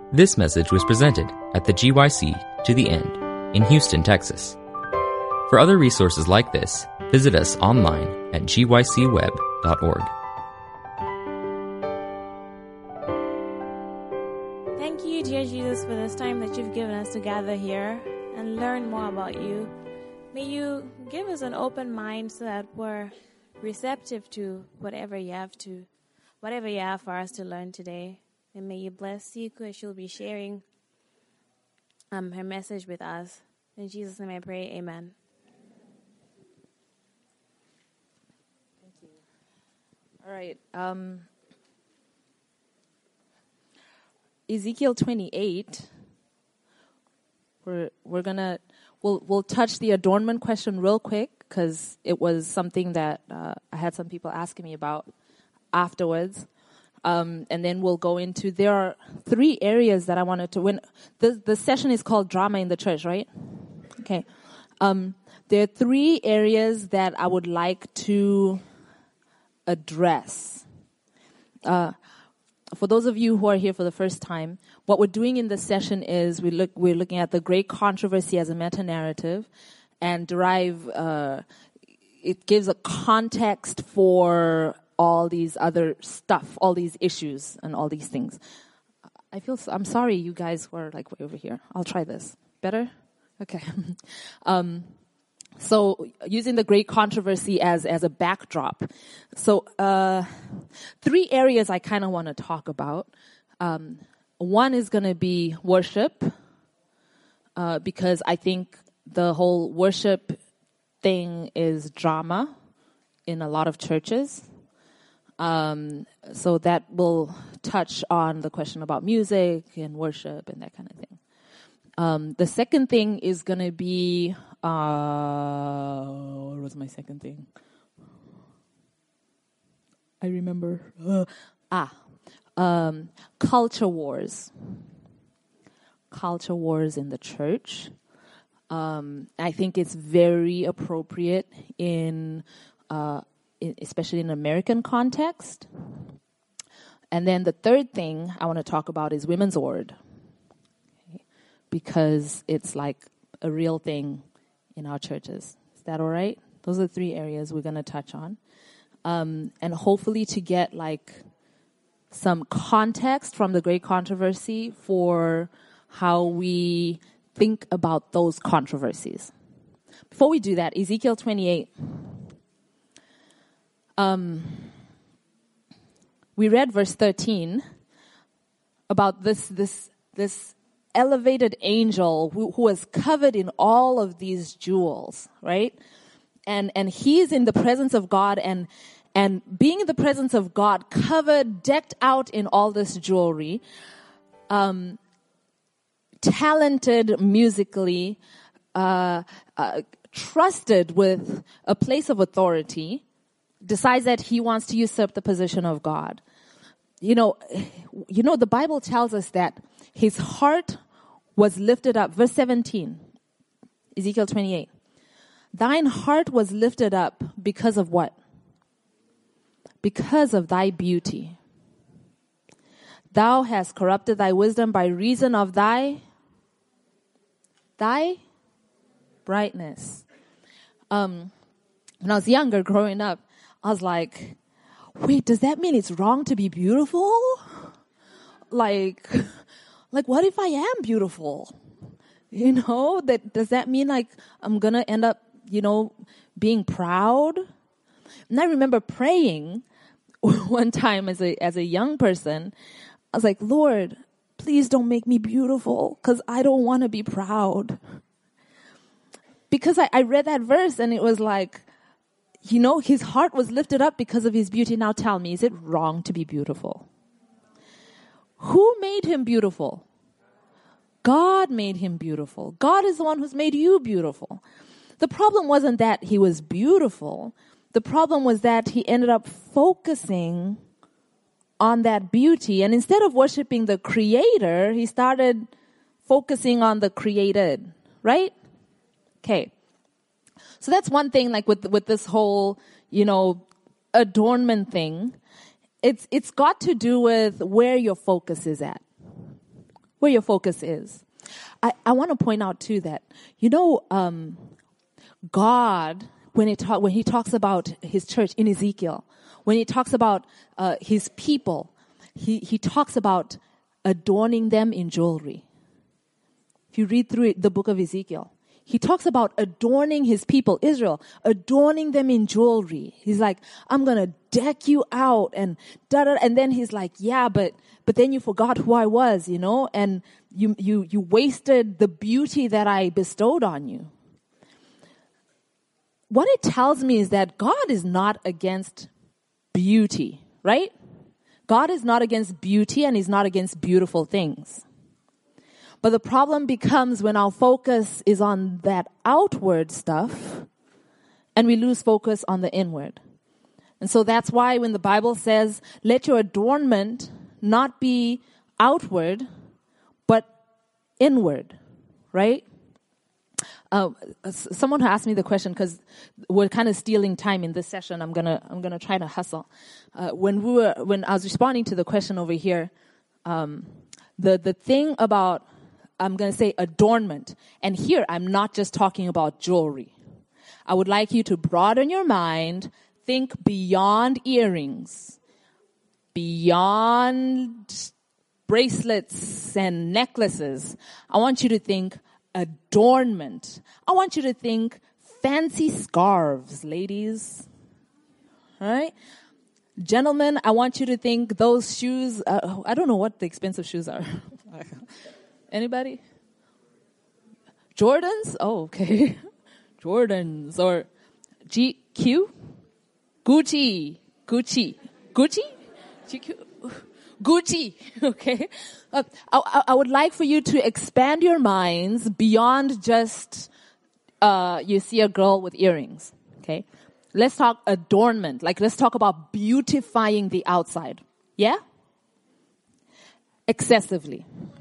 This message was presented at the GYC To The End in Houston, Texas. For other resources like this, visit us online at gycweb.org. Thank you, dear Jesus, for this time that you've given us to gather here and learn more about you. May you give us an open mind so that we're receptive to whatever you have for us to learn today. And may you bless Siku as she'll be sharing her message with us. In Jesus' name I pray, amen. Thank you. All right. Ezekiel 28. We'll touch the adornment question real quick because it was something that I had some people asking me about afterwards. And then we'll go into, there are 3 areas that I wanted to win. The session is called Drama in the Church, right? Okay. There are 3 areas that I would like to address. For those of you who are here for the first time, what we're doing in this session is we're looking at the great controversy as a meta-narrative and it gives a context for all these other stuff, all these issues and all these things. I'm sorry you guys were like way over here. I'll try this. Better? Okay. So using the great controversy as a backdrop. So 3 areas I kind of want to talk about. One is going to be worship, because I think the whole worship thing is drama in a lot of churches. So that will touch on the question about music and worship and that kind of thing. The second thing is going to be, what was my second thing? I remember. Culture wars. Culture wars in the church. I think it's very appropriate especially in American context. And then the third thing I want to talk about is women's word. Okay. Because it's like a real thing in our churches. Is that all right? Those are the 3 areas we're going to touch on. And hopefully to get like some context from the great controversy for how we think about those controversies. Before we do that, Ezekiel 28. We read verse 13 about this elevated angel who was covered in all of these jewels, right? And he's in the presence of God and being in the presence of God, covered, decked out in all this jewelry, talented musically, trusted with a place of authority, decides that he wants to usurp the position of God. You know, the Bible tells us that his heart was lifted up. Verse 17, Ezekiel 28. Thine heart was lifted up because of what? Because of thy beauty. Thou hast corrupted thy wisdom by reason of thy brightness. When I was younger, growing up, I was like, wait, does that mean it's wrong to be beautiful? Like what if I am beautiful? Does that mean like I'm going to end up, being proud? And I remember praying one time as a young person. I was like, Lord, please don't make me beautiful because I don't want to be proud. Because I read that verse and it was like, his heart was lifted up because of his beauty. Now tell me, is it wrong to be beautiful? Who made him beautiful? God made him beautiful. God is the one who's made you beautiful. The problem wasn't that he was beautiful. The problem was that he ended up focusing on that beauty. And instead of worshiping the creator, he started focusing on the created, right? Okay. So that's one thing, like with this whole, adornment thing. It's got to do with where your focus is at. where your focus is. I want to point out too that, God, when he talks about his church in Ezekiel, when he talks about his people, he talks about adorning them in jewelry. If you read through the book of Ezekiel, he talks about adorning his people, Israel, adorning them in jewelry. He's like, I'm going to deck you out and da-da. And then he's like, yeah, but then you forgot who I was, and you wasted the beauty that I bestowed on you. What it tells me is that God is not against beauty, right? God is not against beauty and he's not against beautiful things. But the problem becomes when our focus is on that outward stuff and we lose focus on the inward. And so that's why when the Bible says, let your adornment not be outward, but inward, right? Someone asked me the question because we're kind of stealing time in this session. I'm gonna try to hustle. When I was responding to the question over here, the thing about, I'm going to say adornment. And here, I'm not just talking about jewelry. I would like you to broaden your mind, think beyond earrings, beyond bracelets and necklaces. I want you to think adornment. I want you to think fancy scarves, ladies. All right? Gentlemen, I want you to think those shoes. I don't know what the expensive shoes are. Anybody? Jordans? Oh, okay. Jordans or GQ? Gucci. GQ? Gucci. Okay. I would like for you to expand your minds beyond just you see a girl with earrings. Okay. Let's talk adornment. Let's talk about beautifying the outside. Yeah? Excessively.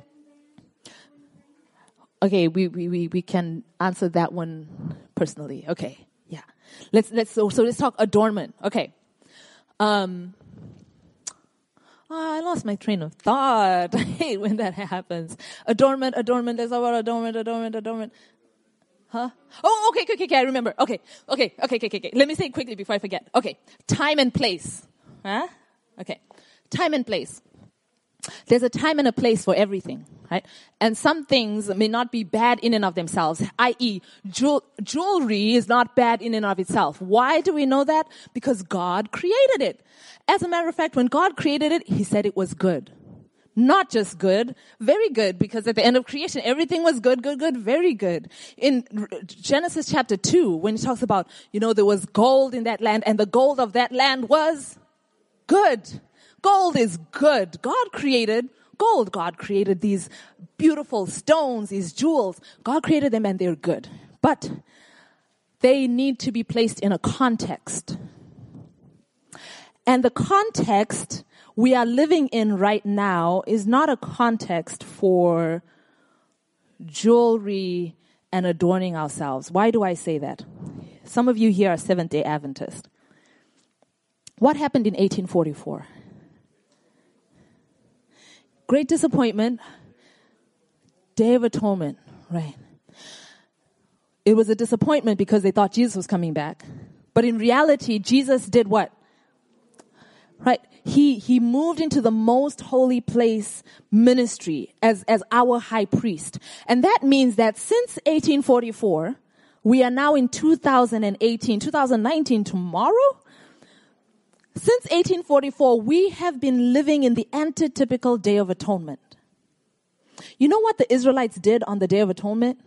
Okay, we can answer that one personally. Okay, yeah. Let's talk adornment. Okay. I lost my train of thought. I hate when that happens. Adornment. Let's talk about adornment. Huh? Oh, okay. I remember. Okay. Let me say it quickly before I forget. Okay. Time and place. Huh? Okay. Time and place. There's a time and a place for everything, right? And some things may not be bad in and of themselves, i.e. jewelry is not bad in and of itself. Why do we know that? Because God created it. As a matter of fact, when God created it, he said it was good. Not just good, very good, because at the end of creation, everything was good, very good. In Genesis chapter 2, when he talks about, there was gold in that land, and the gold of that land was good. Gold is good. God created gold. God created these beautiful stones, these jewels. God created them and they're good. But they need to be placed in a context. And the context we are living in right now is not a context for jewelry and adorning ourselves. Why do I say that? Some of you here are Seventh-day Adventists. What happened in 1844? Great disappointment. Day of Atonement, right? It was a disappointment because they thought Jesus was coming back. But in reality, Jesus did what? Right? He moved into the most holy place ministry as our high priest. And that means that since 1844, we are now in 2019, tomorrow? Since 1844, we have been living in the antitypical Day of Atonement. You know what the Israelites did on the Day of Atonement?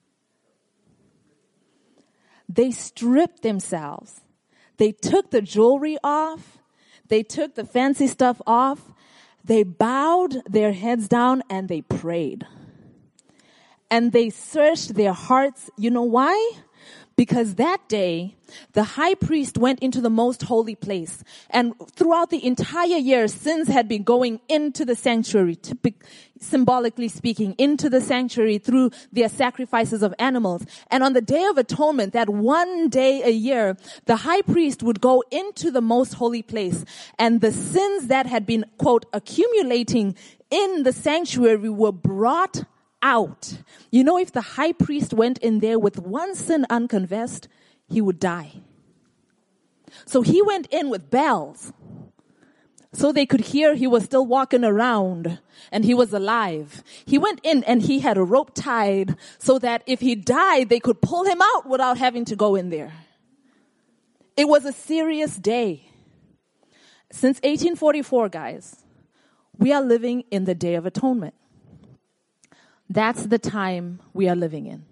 They stripped themselves. They took the jewelry off. They took the fancy stuff off. They bowed their heads down and they prayed. And they searched their hearts. You know why? Because that day, the high priest went into the most holy place. And throughout the entire year, sins had been going into the sanctuary, symbolically speaking, into the sanctuary through their sacrifices of animals. And on the Day of Atonement, that one day a year, the high priest would go into the most holy place. And the sins that had been, quote, accumulating in the sanctuary were brought out. You know, if the high priest went in there with one sin unconfessed, he would die. So he went in with bells so they could hear he was still walking around and he was alive. He went in and he had a rope tied so that if he died, they could pull him out without having to go in there. It was a serious day. Since 1844, guys, we are living in the Day of Atonement. That's the time we are living in.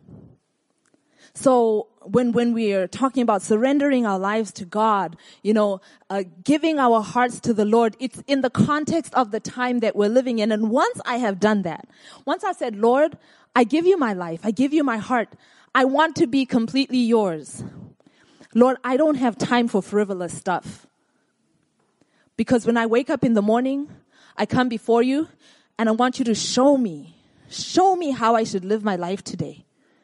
So when we are talking about surrendering our lives to God, giving our hearts to the Lord, it's in the context of the time that we're living in. And once I have done that, once I said, Lord, I give you my life, I give you my heart, I want to be completely yours. Lord, I don't have time for frivolous stuff. Because when I wake up in the morning, I come before you and I want you to show me how I should live my life today.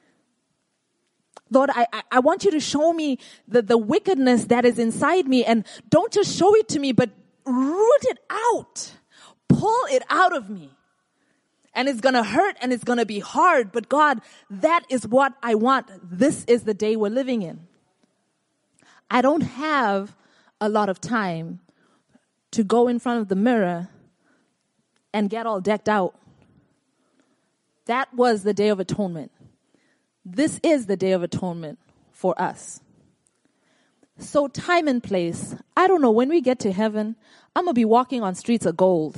Lord, I want you to show me the wickedness that is inside me, and don't just show it to me, but root it out. Pull it out of me. And it's going to hurt and it's going to be hard, but God, that is what I want. This is the day we're living in. I don't have a lot of time to go in front of the mirror and get all decked out. That was the Day of Atonement. This is the Day of Atonement for us. So time and place, I don't know, when we get to heaven, I'm going to be walking on streets of gold.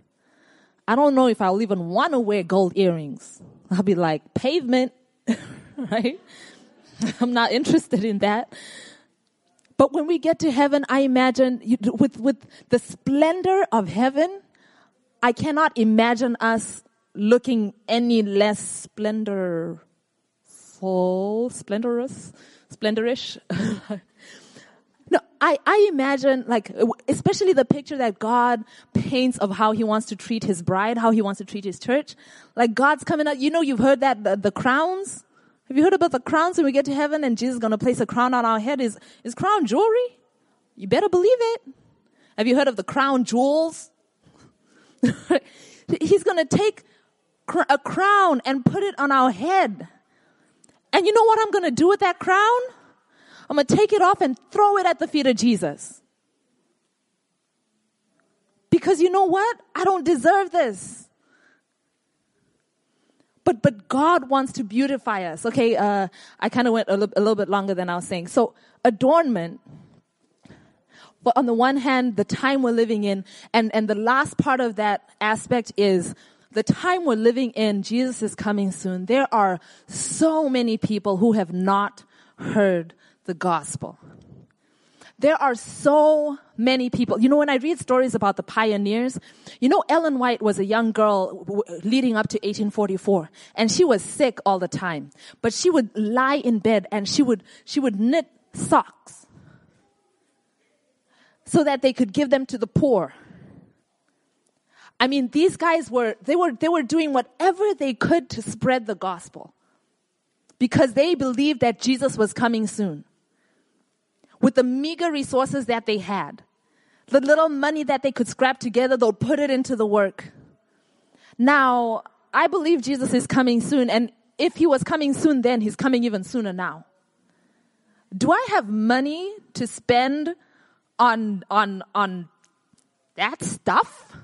I don't know if I'll even want to wear gold earrings. I'll be like, pavement, right? I'm not interested in that. But when we get to heaven, I imagine with the splendor of heaven, I cannot imagine us looking any less splendorish. No, I imagine, especially the picture that God paints of how he wants to treat his bride, how he wants to treat his church. Like God's coming out. You've heard that, the crowns. Have you heard about the crowns when we get to heaven and Jesus is going to place a crown on our head? Is crown jewelry? You better believe it. Have you heard of the crown jewels? He's going to take a crown and put it on our head. And you know what I'm going to do with that crown? I'm going to take it off and throw it at the feet of Jesus. Because you know what? I don't deserve this. But God wants to beautify us. Okay, I kind of went a little bit longer than I was saying. So adornment, but on the one hand, the time we're living in, and the last part of that aspect is the time we're living in, Jesus is coming soon. There are so many people who have not heard the gospel. There are so many people. When I read stories about the pioneers, Ellen White was a young girl leading up to 1844, and she was sick all the time. But she would lie in bed and she would knit socks so that they could give them to the poor. I mean, these guys were doing whatever they could to spread the gospel because they believed that Jesus was coming soon. With the meager resources that they had, the little money that they could scrap together, they'll put it into the work. Now, I believe Jesus is coming soon, and if he was coming soon then, he's coming even sooner now. Do I have money to spend on that stuff?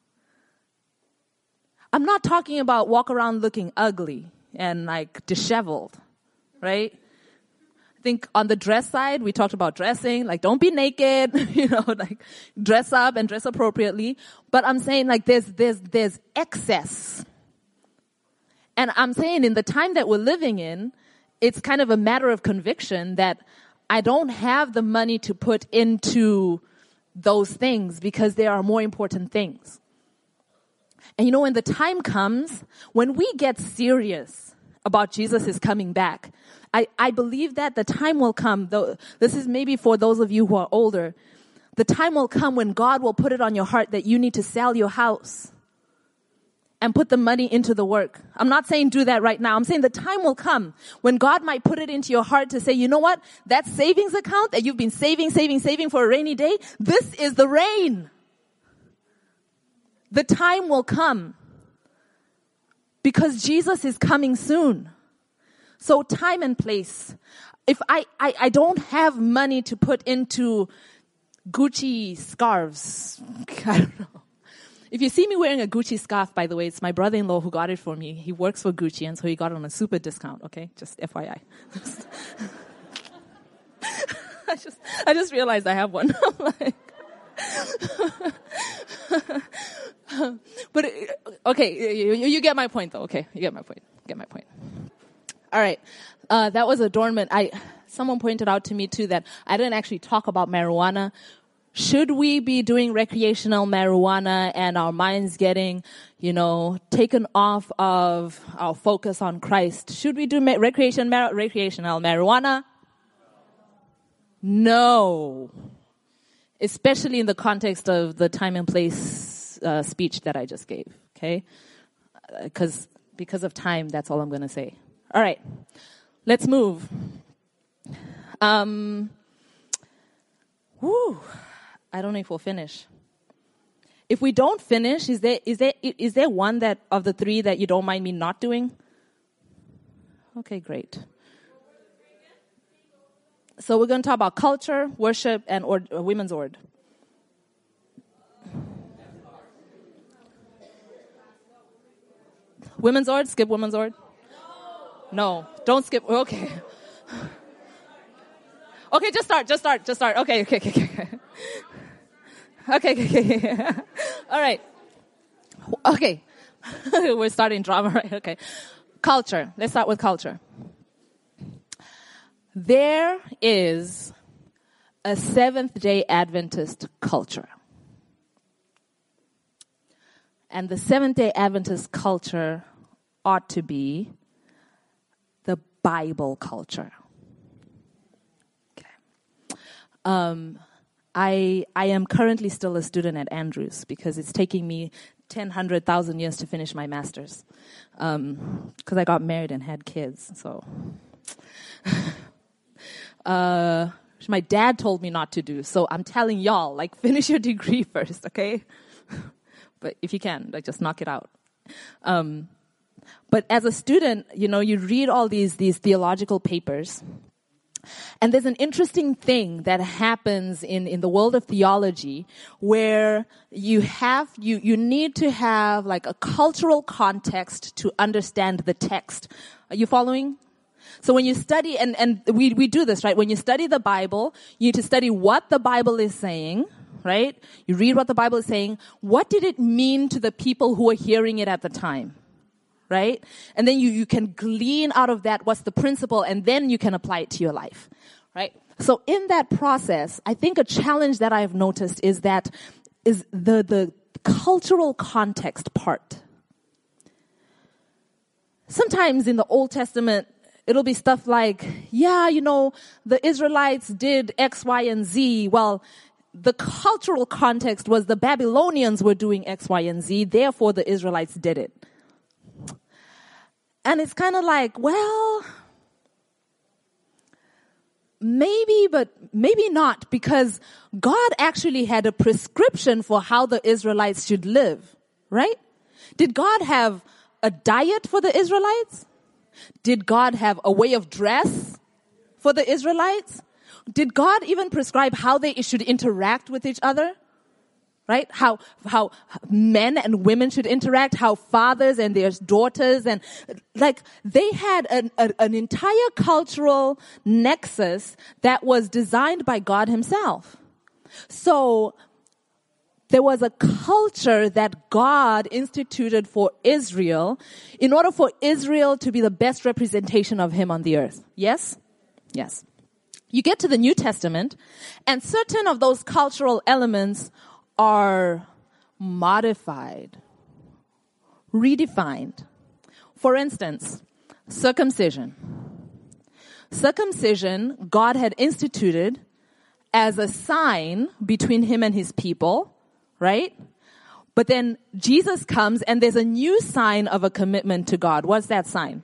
I'm not talking about walk around looking ugly and disheveled, right? I think on the dress side, we talked about dressing, don't be naked, dress up and dress appropriately. But I'm saying there's excess. And I'm saying in the time that we're living in, it's kind of a matter of conviction that I don't have the money to put into those things because there are more important things. And when the time comes, when we get serious about Jesus is coming back, I believe that the time will come, though this is maybe for those of you who are older, the time will come when God will put it on your heart that you need to sell your house and put the money into the work. I'm not saying do that right now. I'm saying the time will come when God might put it into your heart to say, you know what? That savings account that you've been saving for a rainy day, this is the rain. The time will come because Jesus is coming soon. So time and place. If I don't have money to put into Gucci scarves, I don't know. If you see me wearing a Gucci scarf, by the way, it's my brother-in-law who got it for me. He works for Gucci, and so he got it on a super discount, okay? Just FYI. I just realized I have one. But, okay, you get my point, though. Okay, you get my point. All right. That was adornment. Someone pointed out to me, too, that I didn't actually talk about marijuana. Should we be doing recreational marijuana and our minds getting, taken off of our focus on Christ? Should we do recreational marijuana? No. Especially in the context of the time and place speech that I just gave, okay? Because of time, that's all I'm going to say. All right. Let's move. I don't know if we'll finish. If we don't finish, is there one that of the three that you don't mind me not doing? Okay, great. So we're going to talk about culture, worship, and women's ord. Women's ord? Skip women's ord? No, don't skip. Okay. Okay, just start. Okay. Okay. All right. Okay. We're starting drama, right? Okay. Culture. Let's start with culture. There is a Seventh-day Adventist culture. And the Seventh-day Adventist culture ought to be the Bible culture. I am currently still a student at Andrews because it's taking me 1,000 years to finish my master's. Because I got married and had kids, so. My dad told me not to do, so I'm telling y'all, finish your degree first, okay? But if you can, just knock it out. But as a student, you read all these theological papers. And there's an interesting thing that happens in the world of theology where you need to have a cultural context to understand the text. Are you following? So when you study, and we do this, right? When you study the Bible, you need to study what the Bible is saying, right? You read what the Bible is saying. What did it mean to the people who were hearing it at the time? Right? And then you can glean out of that what's the principle, and then you can apply it to your life. Right? So in that process, I think a challenge that I've noticed is the cultural context part. Sometimes in the Old Testament, it'll be stuff like, the Israelites did X, Y, and Z. Well, the cultural context was the Babylonians were doing X, Y, and Z, therefore the Israelites did it. And it's kind of maybe, but maybe not, because God actually had a prescription for how the Israelites should live, right? Did God have a diet for the Israelites? Did God have a way of dress for the Israelites? Did God even prescribe how they should interact with each other? Right? How men and women should interact, how fathers and their daughters, and they had an entire cultural nexus that was designed by God himself. So there was a culture that God instituted for Israel in order for Israel to be the best representation of him on the earth. Yes? Yes. You get to the New Testament, and certain of those cultural elements are modified, redefined. For instance, circumcision. Circumcision, God had instituted as a sign between him and his people, right? But then Jesus comes and there's a new sign of a commitment to God. What's that sign?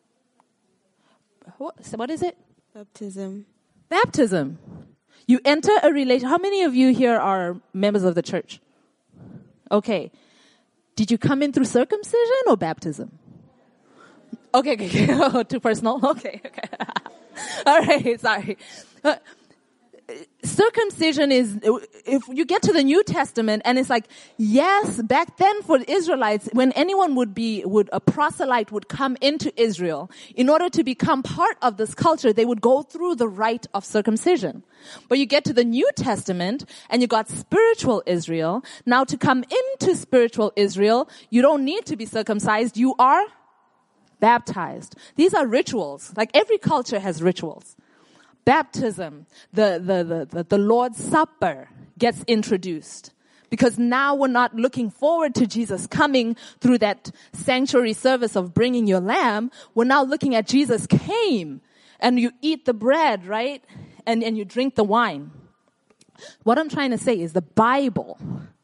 What is it? Baptism. Baptism. You enter a relation. How many of you here are members of the church? Okay. Did you come in through circumcision or baptism? Okay. Oh, too personal? Okay. All right, sorry. Circumcision is, if you get to the New Testament, and it's like, yes, back then for the Israelites, when anyone a proselyte would come into Israel, in order to become part of this culture, they would go through the rite of circumcision. But you get to the New Testament, and you got spiritual Israel. Now to come into spiritual Israel, you don't need to be circumcised, you are baptized. These are rituals. Like every culture has rituals. Baptism, the Lord's Supper gets introduced. Because now we're not looking forward to Jesus coming through that sanctuary service of bringing your lamb. We're now looking at Jesus came, and you eat the bread, right? And you drink the wine. What I'm trying to say is the Bible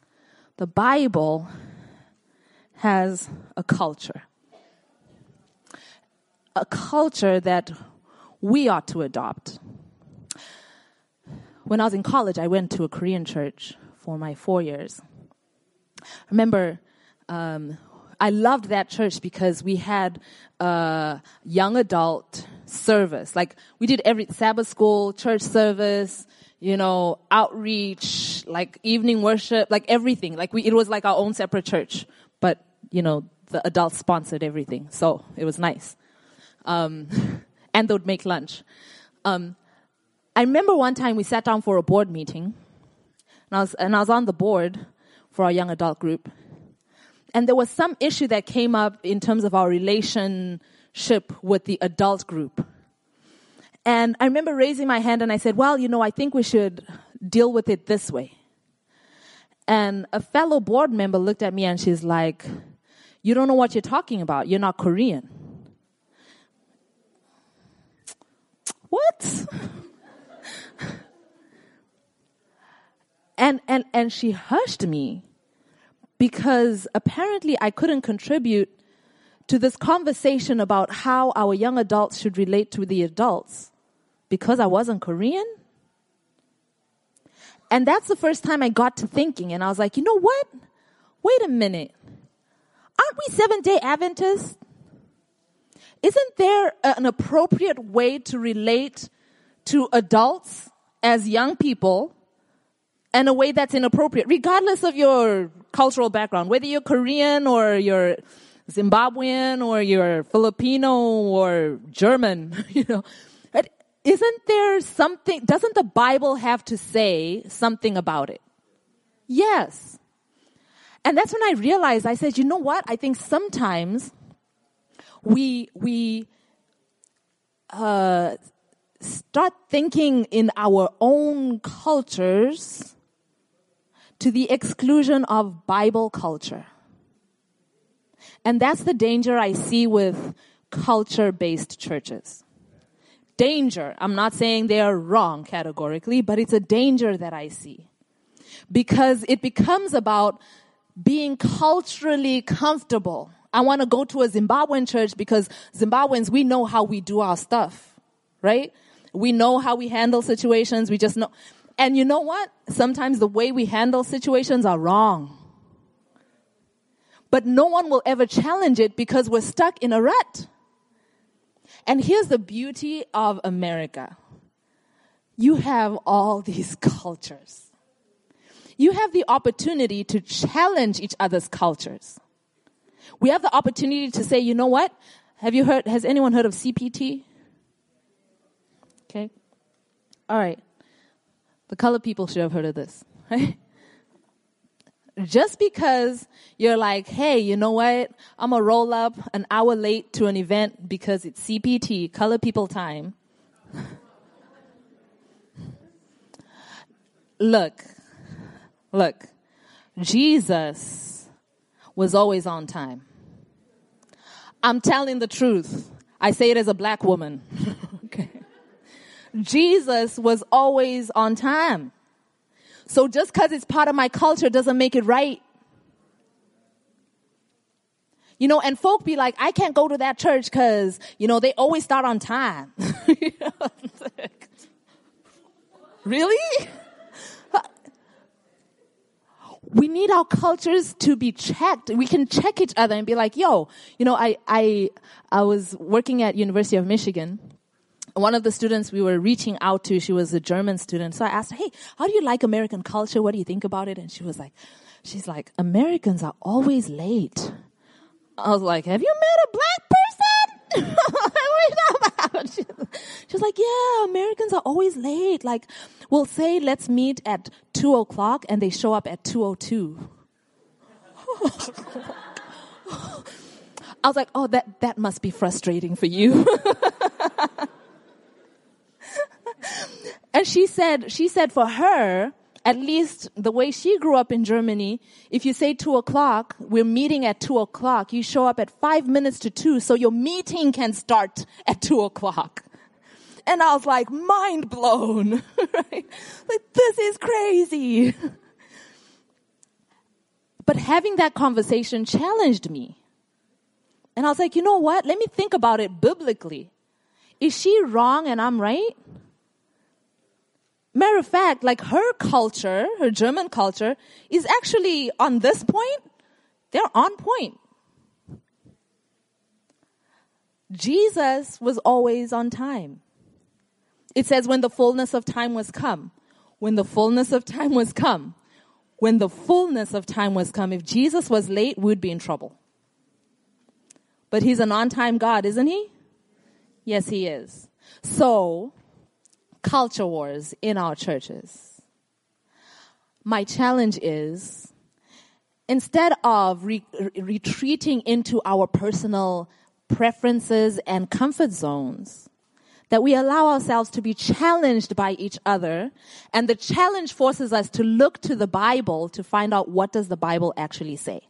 has a culture. A culture that we ought to adopt. When I was in college, I went to a Korean church for my 4 years. I remember I loved that church because we had a young adult service. Like we did every Sabbath school, church service, outreach, like evening worship, like everything. Like it was like our own separate church, but the adults sponsored everything, so it was nice. And they would make lunch. I remember one time we sat down for a board meeting, and I was on the board for our young adult group. And there was some issue that came up in terms of our relationship with the adult group. And I remember raising my hand and I said, well, I think we should deal with it this way. And a fellow board member looked at me and she's like, you don't know what you're talking about. You're not Korean. What? And she hushed me because apparently I couldn't contribute to this conversation about how our young adults should relate to the adults because I wasn't Korean. And that's the first time I got to thinking, and I was like, you know what? Wait a minute. Aren't we Seventh-day Adventists? Isn't there an appropriate way to relate to adults as young people and a way that's inappropriate, regardless of your cultural background, whether you're Korean or you're Zimbabwean or you're Filipino or German, Isn't there something, doesn't the Bible have to say something about it? Yes. And that's when I realized, I said, you know what? I think sometimes we start thinking in our own cultures to the exclusion of Bible culture. And that's the danger I see with culture-based churches. Danger. I'm not saying they are wrong categorically, but it's a danger that I see. Because it becomes about being culturally comfortable. I want to go to a Zimbabwean church because Zimbabweans, we know how we do our stuff, right? We know how we handle situations. We just know. And you know what? Sometimes the way we handle situations are wrong. But no one will ever challenge it because we're stuck in a rut. And here's the beauty of America. You have all these cultures. You have the opportunity to challenge each other's cultures. We have the opportunity to say, you know what? Has anyone heard of CPT? Okay. All right. The colored people should have heard of this, right? Just because you're like, hey, you know what? I'm going to roll up an hour late to an event because it's CPT, colored people time. Look, Jesus was always on time. I'm telling the truth. I say it as a black woman. Okay. Jesus was always on time. So just because it's part of my culture doesn't make it right. And folk be like, I can't go to that church because, they always start on time. Really? we need our cultures to be checked. We can check each other and be like, yo, I was working at University of Michigan. One of the students we were reaching out to, she was a German student. So I asked her, hey, how do you like American culture? What do you think about it? And she's like, Americans are always late. I was like, have you met a black person? What are you talking about? She's like, yeah, Americans are always late. Like, we'll say, let's meet at 2:00 and they show up at 2:02. I was like, oh, that must be frustrating for you. And she said for her, at least the way she grew up in Germany, if you say 2:00, we're meeting at 2:00, you show up at 5 minutes to 2, so your meeting can start at 2:00. And I was like, mind blown, right? Like, this is crazy. But having that conversation challenged me. And I was like, you know what? Let me think about it biblically. Is she wrong and I'm right? Matter of fact, like her culture, her German culture, is actually on this point, they're on point. Jesus was always on time. It says when the fullness of time was come. When the fullness of time was come. When the fullness of time was come. If Jesus was late, we'd be in trouble. But he's an on-time God, isn't he? Yes, he is. So, culture wars in our churches. My challenge is, instead of retreating into our personal preferences and comfort zones, that we allow ourselves to be challenged by each other, and the challenge forces us to look to the Bible to find out what does the Bible actually say.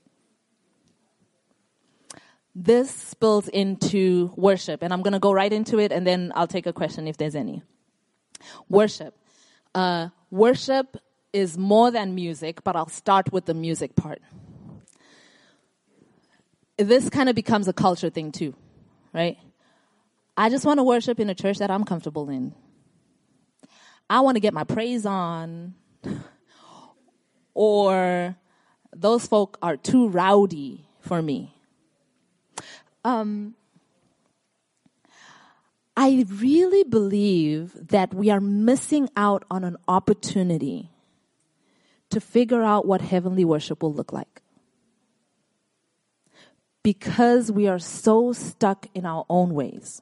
This spills into worship, and I'm going to go right into it, and then I'll take a question if there's any. Worship. Worship is more than music, but I'll start with the music part. This kind of becomes a culture thing too, right? I just want to worship in a church that I'm comfortable in. I want to get my praise on. Or those folk are too rowdy for me. I really believe that we are missing out on an opportunity to figure out what heavenly worship will look like. Because we are so stuck in our own ways.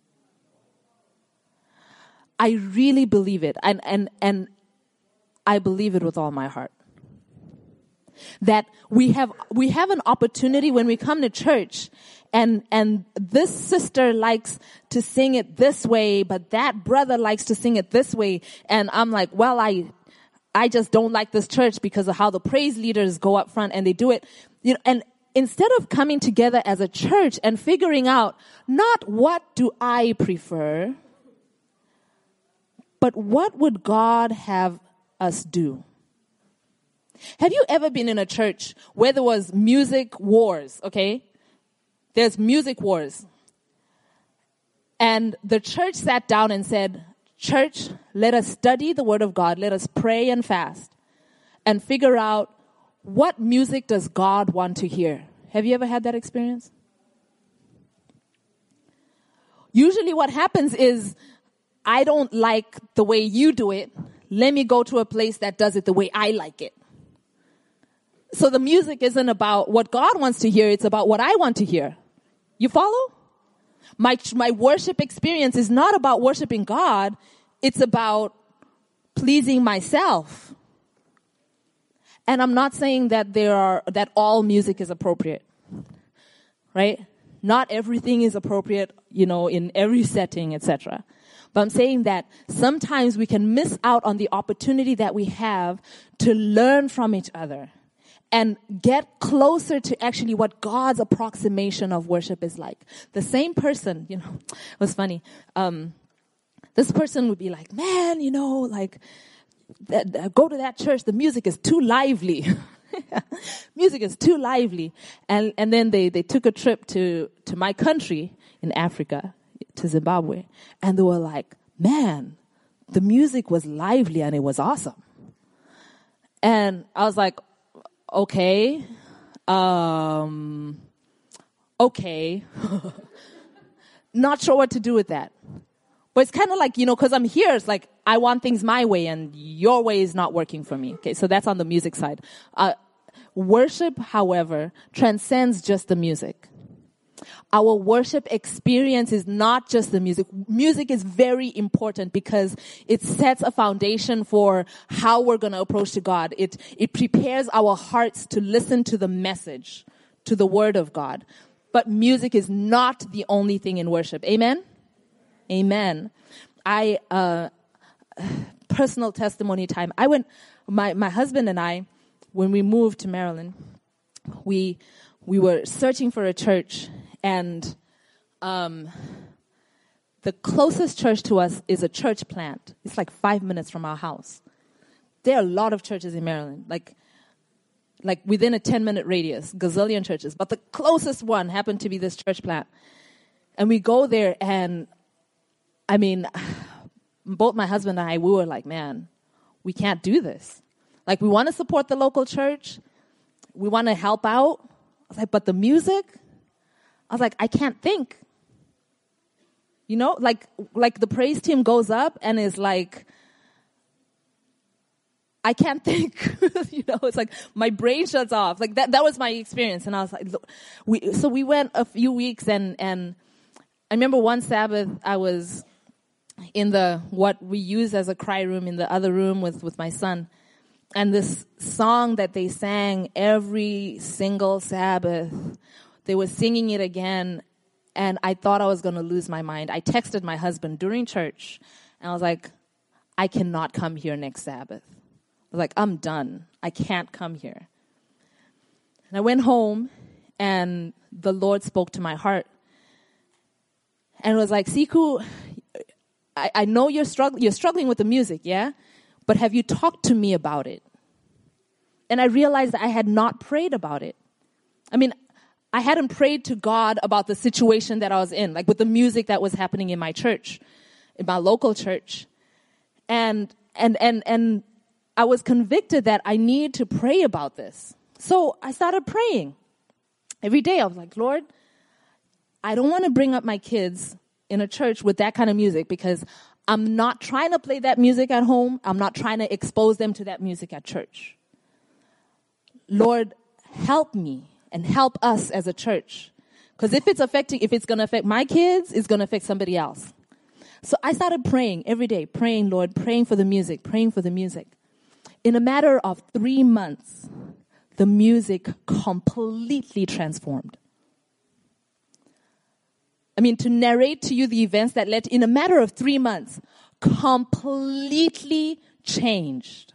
I really believe it, and I believe it with all my heart. That we have an opportunity when we come to church, and this sister likes to sing it this way, but that brother likes to sing it this way, and I'm like, well, I just don't like this church because of how the praise leaders go up front and they do it, and instead of coming together as a church and figuring out not what do I prefer, but what would God have us do? Have you ever been in a church where there was music wars, okay? There's music wars. And the church sat down and said, church, let us study the Word of God. Let us pray and fast and figure out what music does God want to hear. Have you ever had that experience? Usually what happens is, I don't like the way you do it. Let me go to a place that does it the way I like it. So the music isn't about what God wants to hear. It's about what I want to hear. You follow? My worship experience is not about worshiping God. It's about pleasing myself. And I'm not saying that all music is appropriate. Right? Not everything is appropriate, in every setting, etc. But I'm saying that sometimes we can miss out on the opportunity that we have to learn from each other and get closer to actually what God's approximation of worship is like. The same person, it was funny. This person would be like, man, go to that church, the music is too lively. Music is too lively. And then they took a trip to my country in Africa, to Zimbabwe, and they were like, man, the music was lively and it was awesome. And I was like, okay. Okay. Not sure what to do with that. But it's kind of like, because I'm here, it's like, I want things my way and your way is not working for me. Okay, so that's on the music side. Worship, however, transcends just the music. Our worship experience is not just the music. Music is very important because it sets a foundation for how we're going to approach to God. It prepares our hearts to listen to the message, to the word of God. But music is not the only thing in worship. Amen? Amen. Personal testimony time. My husband and I, when we moved to Maryland, we were searching for a church, and the closest church to us is a church plant. It's like 5 minutes from our house. There are a lot of churches in Maryland, like within a 10-minute radius, gazillion churches. But the closest one happened to be this church plant. And we go there, and I mean, both my husband and I, we were like, man, we can't do this. Like, we want to support the local church. We want to help out. I was like, but the music? I was like, I can't think. Like the praise team goes up and is like, I can't think. It's like my brain shuts off. Like that was my experience. And I was like, look, we went a few weeks, and I remember one Sabbath I was in what we use as a cry room in the other room with my son. And this song that they sang every single Sabbath, they were singing it again, and I thought I was going to lose my mind. I texted my husband during church, and I was like, I cannot come here next Sabbath. I was like, I'm done. I can't come here. And I went home, and the Lord spoke to my heart. And it was like, Siku, I know you're struggling with the music, yeah? But have you talked to me about it? And I realized that I had not prayed about it. I mean, I hadn't prayed to God about the situation that I was in, like with the music that was happening in my church, in my local church. And I was convicted that I need to pray about this. So I started praying. Every day I was like, Lord, I don't want to bring up my kids in a church with that kind of music, because I'm not trying to play that music at home. I'm not trying to expose them to that music at church. Lord, help me and help us as a church. Because if it's going to affect my kids, it's going to affect somebody else. So I started praying every day, praying, Lord, praying for the music, praying for the music. In a matter of 3 months, the music completely transformed. I mean, to narrate to you the events that led, in a matter of 3 months, completely changed.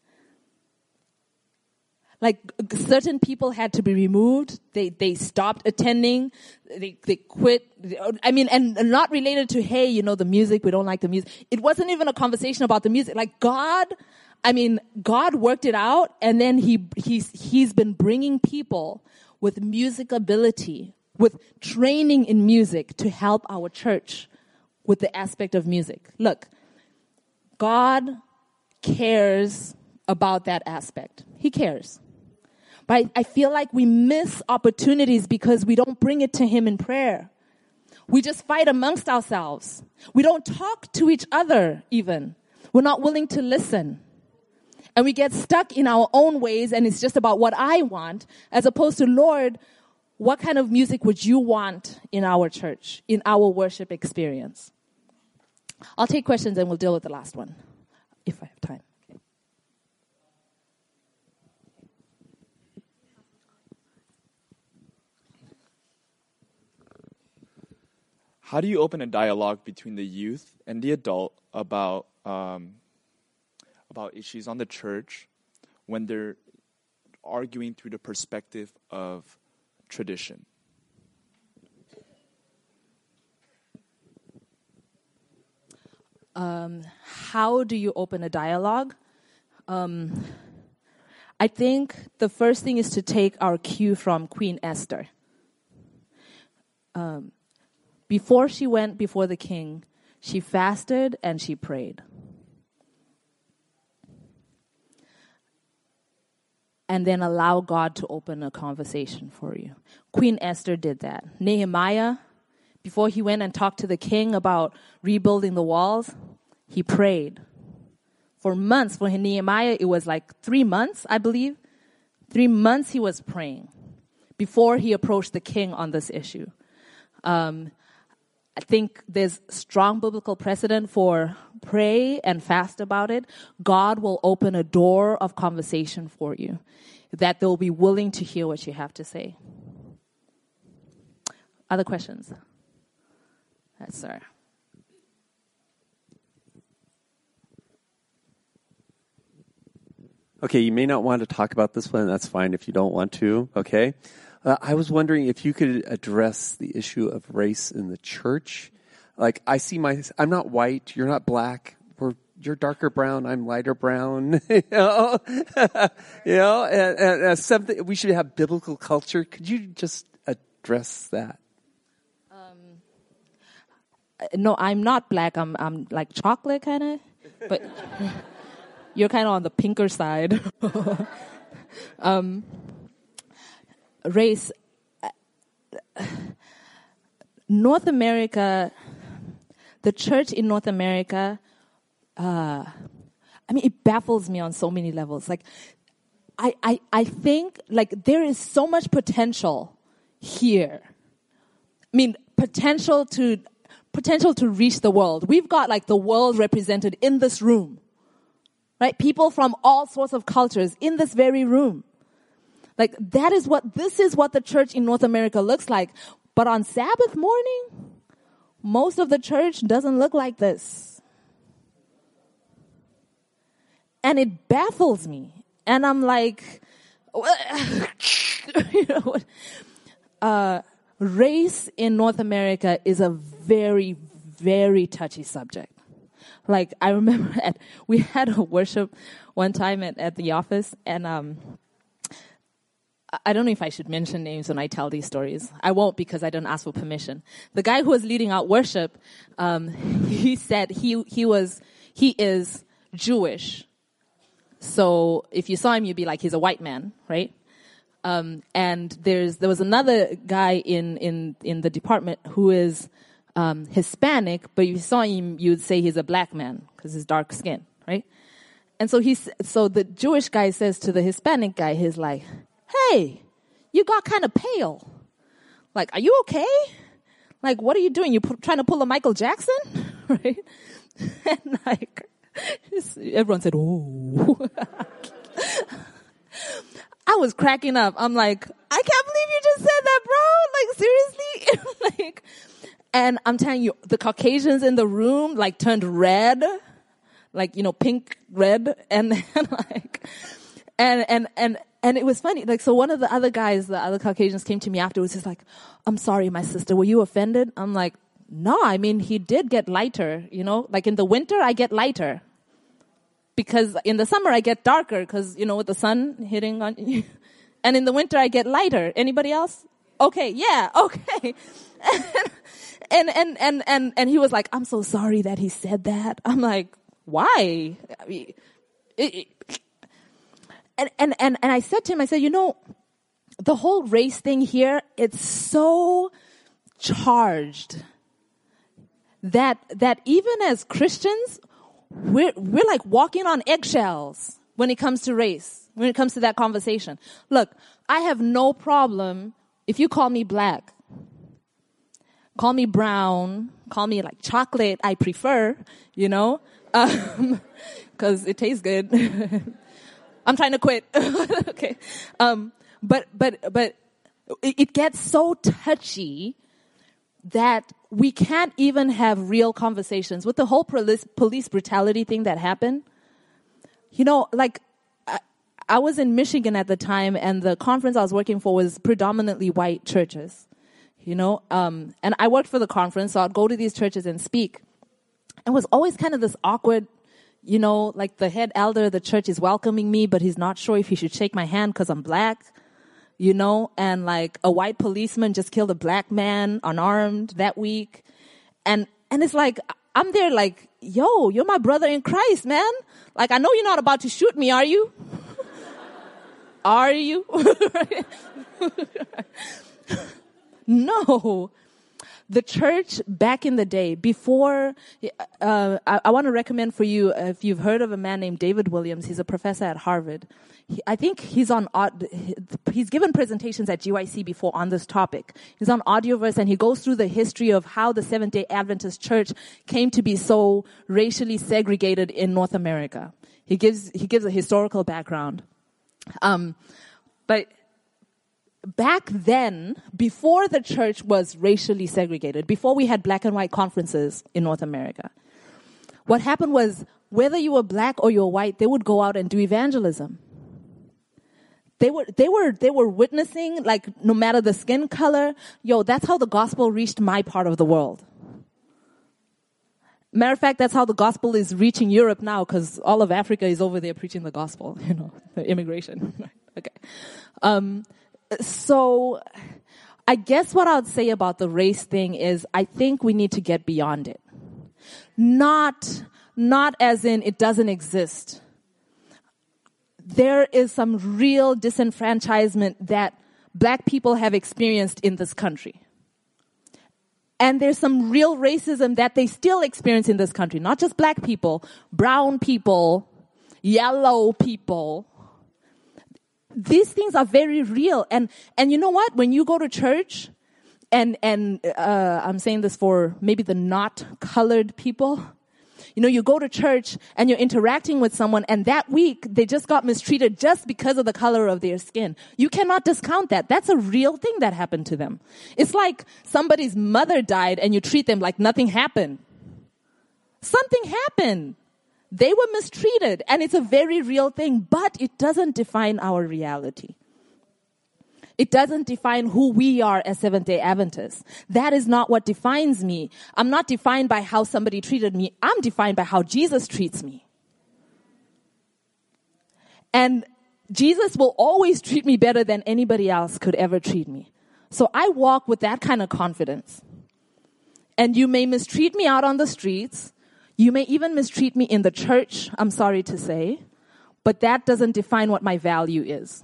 Like, certain people had to be removed. They stopped attending. They quit. I mean, and not related to, hey, the music, we don't like the music. It wasn't even a conversation about the music. Like, God worked it out, and then he's been bringing people with music ability, with training in music to help our church with the aspect of music. Look, God cares about that aspect. He cares. But I feel like we miss opportunities because we don't bring it to him in prayer. We just fight amongst ourselves. We don't talk to each other even. We're not willing to listen. And we get stuck in our own ways, and it's just about what I want, as opposed to, Lord, what kind of music would you want in our church, in our worship experience? I'll take questions and we'll deal with the last one, if I have time. Okay. How do you open a dialogue between the youth and the adult about issues on the church when they're arguing through the perspective of tradition? How do you open a dialogue? I think the first thing is to take our cue from Queen Esther. Before she went before the king, she fasted and she prayed. and then allow God to open a conversation for you. Queen Esther did that. Nehemiah, before he went and talked to the king about rebuilding the walls, he prayed. For months, for Nehemiah, it was like 3 months, I believe. 3 months he was praying before he approached the king on this issue. I think there's strong biblical precedent for pray and fast about it. God will open a door of conversation for you, that they'll be willing to hear what you have to say. Other questions? Yes, sir. Okay, you may not want to talk about this one. That's fine if you don't want to, okay? I was wondering if you could address the issue of race in the church. Like, I'm not white, you're not black, you're darker brown, I'm lighter brown. And something, we should have biblical culture. Could you just address that? No, I'm not black. I'm like chocolate kind of, but you're kind of on the pinker side. Race, North America, the church in North America, it baffles me on so many levels. Like, I think like there is so much potential here. Potential to reach the world. We've got like the world represented in this room, right? People from all sorts of cultures in this very room. Like this is what the church in North America looks like. But on Sabbath morning, most of the church doesn't look like this. And it baffles me. And I'm like, race in North America is a very, very touchy subject. Like, I remember we had a worship one time at the office, and I don't know if I should mention names when I tell these stories. I won't, because I didn't ask for permission. The guy who was leading out worship, he said he is Jewish. So if you saw him, you'd be like, he's a white man, right? And there was another guy in the department who is Hispanic, but if you saw him, you'd say he's a black man because he's dark skin, right? And so the Jewish guy says to the Hispanic guy, he's like, "Hey, you got kind of pale. Like, are you okay? Like, what are you doing? You trying to pull a Michael Jackson?" Right? And like, everyone said, "Oh." I was cracking up. I'm like, I can't believe you just said that, bro. Like, seriously? And I'm telling you, the Caucasians in the room like turned red, like, pink, red, and then like, and it was funny. Like, so one of the other guys, the other Caucasians came to me afterwards. He's like, "I'm sorry, my sister. Were you offended?" I'm like, "No, he did get lighter, like in the winter I get lighter. Because in the summer I get darker because, with the sun hitting on you. And in the winter I get lighter. Anybody else? Okay, yeah, okay." And he was like, "I'm so sorry that he said that." I'm like, "Why?" And I said to him, I said, the whole race thing here, it's so charged that even as Christians, we're like walking on eggshells when it comes to race, when it comes to that conversation. Look, I have no problem if you call me black, call me brown, call me like chocolate, I prefer, because it tastes good. I'm trying to quit. Okay. But it gets so touchy that we can't even have real conversations. With the whole police brutality thing that happened, like, I was in Michigan at the time, and the conference I was working for was predominantly white churches, and I worked for the conference, so I'd go to these churches and speak. And it was always kind of this awkward, like the head elder of the church is welcoming me, but he's not sure if he should shake my hand because I'm black. And like a white policeman just killed a black man unarmed that week. And it's like, I'm there like, "Yo, you're my brother in Christ, man. Like, I know you're not about to shoot me, are you?" Are you? No. The church back in the day, before, I want to recommend for you, if you've heard of a man named David Williams, he's a professor at Harvard. I think he's given presentations at GYC before on this topic. He's on Audioverse, and he goes through the history of how the Seventh-day Adventist Church came to be so racially segregated in North America. He gives a historical background. But back then, before the church was racially segregated, before we had black and white conferences in North America, what happened was, whether you were black or you were white, they would go out and do evangelism. They were witnessing, like, no matter the skin color, that's how the gospel reached my part of the world. Matter of fact, that's how the gospel is reaching Europe now, because all of Africa is over there preaching the gospel, the immigration. Okay. So I guess what I would say about the race thing is, I think we need to get beyond it. Not as in it doesn't exist. There is some real disenfranchisement that black people have experienced in this country. And there's some real racism that they still experience in this country. Not just black people, brown people, yellow people. These things are very real. And you know what? When you go to church, and I'm saying this for maybe the not colored people, you go to church and you're interacting with someone, and that week they just got mistreated just because of the color of their skin. You cannot discount that. That's a real thing that happened to them. It's like somebody's mother died and you treat them like nothing happened. Something happened. They were mistreated, and it's a very real thing, but it doesn't define our reality. It doesn't define who we are as Seventh-day Adventists. That is not what defines me. I'm not defined by how somebody treated me. I'm defined by how Jesus treats me. And Jesus will always treat me better than anybody else could ever treat me. So I walk with that kind of confidence. And you may mistreat me out on the streets. You may even mistreat me in the church, I'm sorry to say. But that doesn't define what my value is.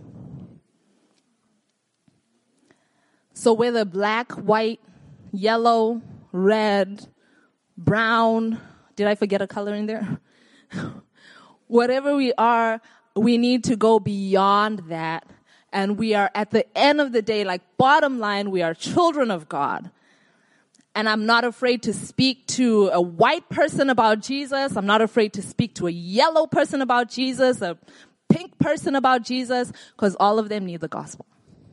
So whether black, white, yellow, red, brown, did I forget a color in there? Whatever we are, we need to go beyond that. And we are, at the end of the day, like, bottom line, we are children of God. And I'm not afraid to speak to a white person about Jesus. I'm not afraid to speak to a yellow person about Jesus, a pink person about Jesus, because all of them need the gospel.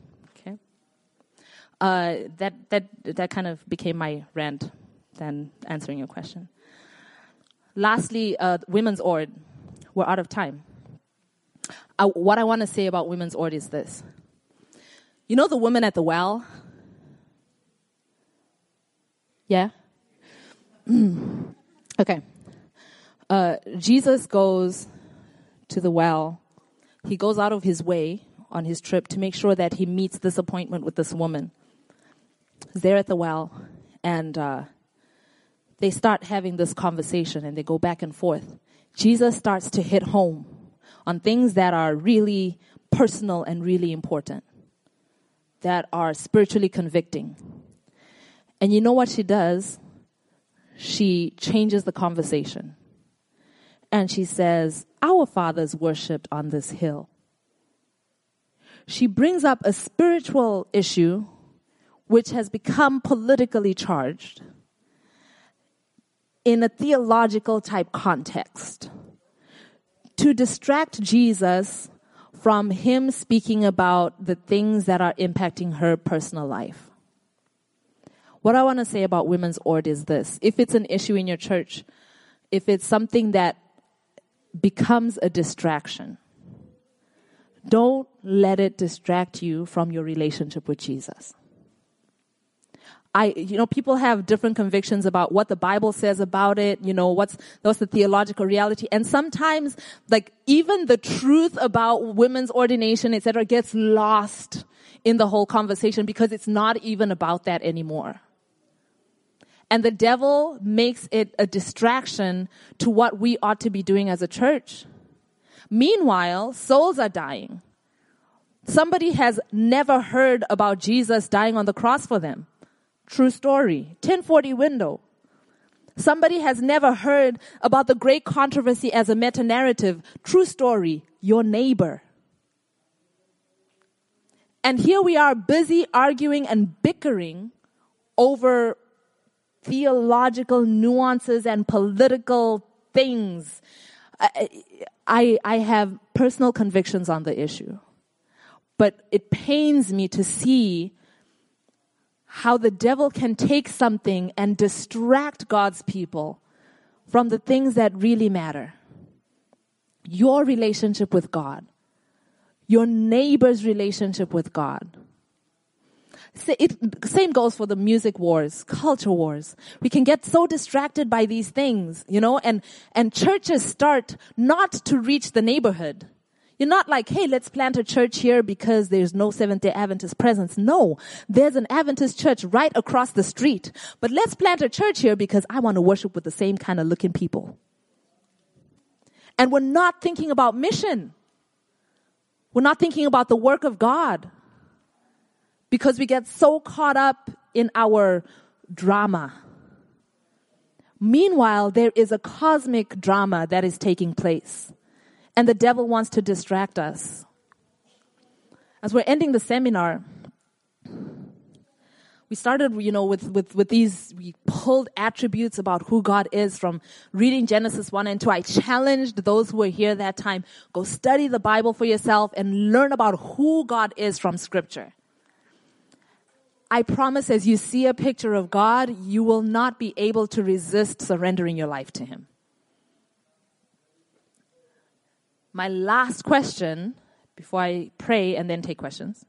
That kind of became my rant than answering your question. Lastly, Women's Ord. We're out of time. What I want to say about Women's Ord is this. You know the woman at the well? Yeah? Okay. Jesus goes to the well. He goes out of his way on his trip to make sure that he meets this appointment with this woman. He's there at the well, and they start having this conversation, and they go back and forth. Jesus starts to hit home on things that are really personal and really important, that are spiritually convicting. And you know what she does? She changes the conversation. And she says, our fathers worshipped on this hill. She brings up a spiritual issue which has become politically charged in a theological type context to distract Jesus from him speaking about the things that are impacting her personal life. What I want to say about Women's Ord is this. If it's an issue in your church, if it's something that becomes a distraction, don't let it distract you from your relationship with Jesus. People have different convictions about what the Bible says about it, what's the theological reality. And sometimes, like, even the truth about women's ordination, etc., gets lost in the whole conversation because it's not even about that anymore. And the devil makes it a distraction to what we ought to be doing as a church. Meanwhile, souls are dying. Somebody has never heard about Jesus dying on the cross for them. True story. 1040 window. Somebody has never heard about the great controversy as a meta-narrative. True story. Your neighbor. And here we are busy arguing and bickering over theological nuances and political things. I have personal convictions on the issue. But it pains me to see how the devil can take something and distract God's people from the things that really matter. Your relationship with God. Your neighbor's relationship with God. Same goes for the music wars, culture wars. We can get so distracted by these things, and churches start not to reach the neighborhood. You're not like, hey, let's plant a church here because there's no Seventh-day Adventist presence. No, there's an Adventist church right across the street. But let's plant a church here because I want to worship with the same kind of looking people. And we're not thinking about mission. We're not thinking about the work of God because we get so caught up in our drama. Meanwhile, there is a cosmic drama that is taking place. And the devil wants to distract us. As we're ending the seminar, we started, with these, we pulled attributes about who God is from reading Genesis 1 and 2. I challenged those who were here that time, go study the Bible for yourself and learn about who God is from Scripture. I promise as you see a picture of God, you will not be able to resist surrendering your life to Him. My last question, before I pray and then take questions.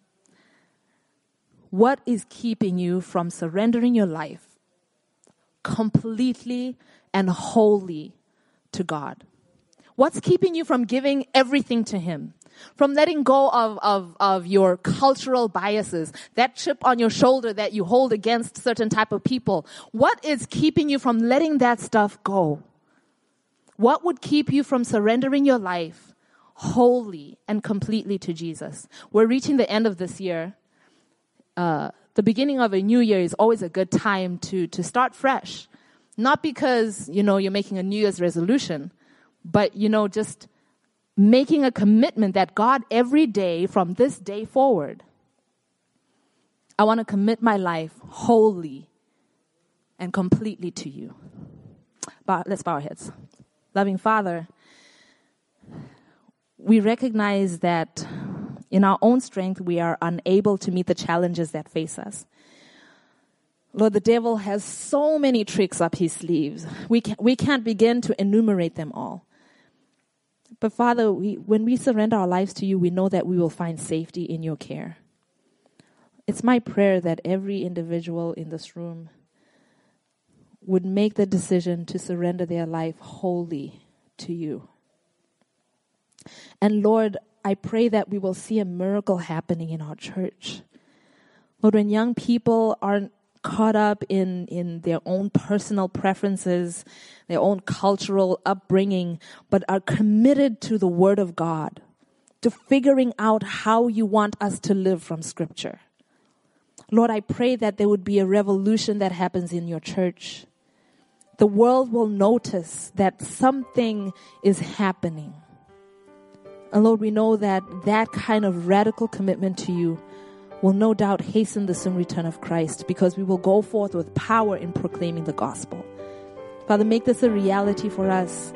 What is keeping you from surrendering your life completely and wholly to God? What's keeping you from giving everything to Him? From letting go of your cultural biases, that chip on your shoulder that you hold against certain type of people? What is keeping you from letting that stuff go? What would keep you from surrendering your life wholly and completely to Jesus? We're reaching the end of this year. The beginning of a new year is always a good time to start fresh. Not because, you're making a New Year's resolution, but, just making a commitment that God, every day from this day forward, I want to commit my life wholly and completely to you. Let's bow our heads. Loving Father, we recognize that in our own strength, we are unable to meet the challenges that face us. Lord, the devil has so many tricks up his sleeves. We can't begin to enumerate them all. But Father, when we surrender our lives to you, we know that we will find safety in your care. It's my prayer that every individual in this room would make the decision to surrender their life wholly to you. And Lord, I pray that we will see a miracle happening in our church. Lord, when young people aren't caught up in their own personal preferences, their own cultural upbringing, but are committed to the Word of God, to figuring out how you want us to live from Scripture. Lord, I pray that there would be a revolution that happens in your church. The world will notice that something is happening. And Lord, we know that that kind of radical commitment to you will no doubt hasten the soon return of Christ, because we will go forth with power in proclaiming the gospel. Father, make this a reality for us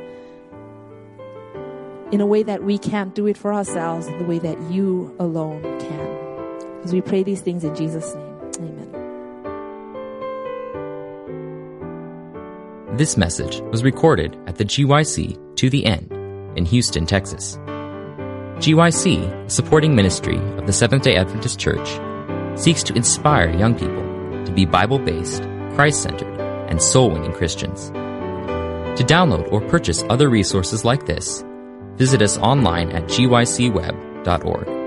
in a way that we can't do it for ourselves, in the way that you alone can. As we pray these things in Jesus' name, amen. This message was recorded at the GYC To The End in Houston, Texas. GYC, a supporting ministry of the Seventh-day Adventist Church, seeks to inspire young people to be Bible-based, Christ-centered, and soul-winning Christians. To download or purchase other resources like this, visit us online at gycweb.org.